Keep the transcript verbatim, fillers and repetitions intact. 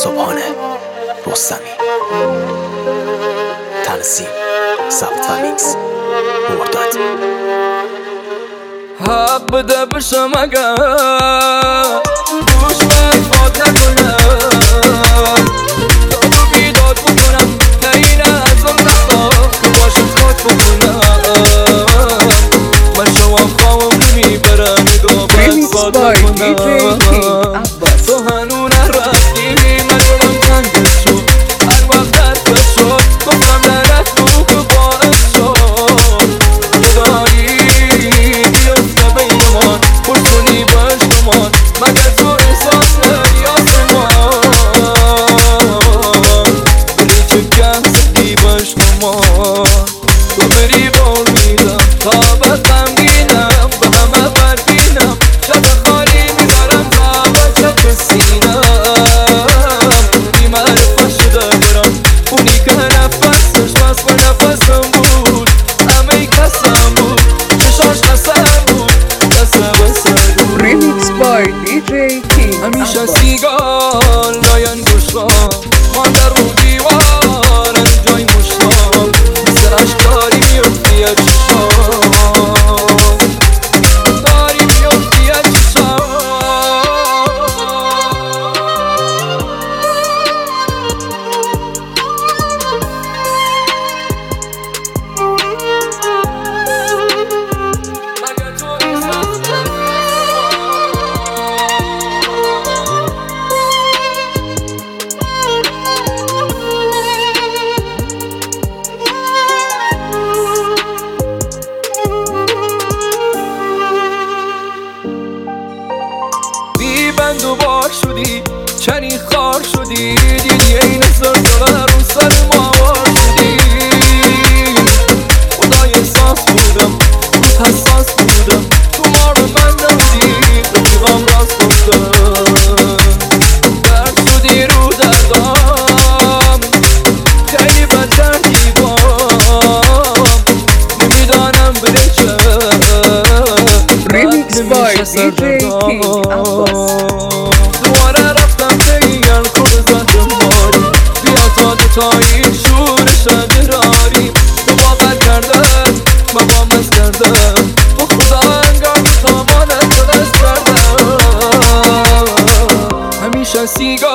صبحانه رستمی. تنظیم ثبت و میکس مرداد. حق بده بشم اگر گوش به باد نکنم، داد و بیداد بکنم اینه از اون وقتا که باشم خود بکنم. من شما خواهم نمیبرم نگاه بد باد نکنم. تو هنو نرفتی من دلم تنگ شد، هر وقت درد شد گفتم نرفت رو که باعث شد نداری بیفته بینمان پرس کنی بشتمان مگر تو احساس ندی آسمان بری چه گه زدی بشتمان تو بری بار میدم تا بد غمگینم به همه بربینم شب خالی میبرم تا بچه کسینم بیمعرفت شده برم اونی که نفسش بس و نفسم بود همه کسم بود چشاش قسم بود قسم بسر بود. Remix by دی جی King همیشه سیگال لاین گوشم مانده رو دیوار جای مشتام مثل اشکاری میفتی از چشام داری میفتی از چشام. مگر تو احساس بی بند و بار شدی چنی خار شدی دیدی این سرداره رو سر ماوار شدی. خدای احساس بودم روز حساس بودم تو ما رو من نبودی رفیقام راست گفتم درد شدی رو دردام خیلی بد کردی بام نمیدانم بره چه Remix by دی جی King دوباره رفتم دیگر خود زدم ماری بیا تا دوتایی شورش دراریم تو باور کردم من بامز کردم با خدا انگار تو مانت رو دست کردم. همیشه سیگار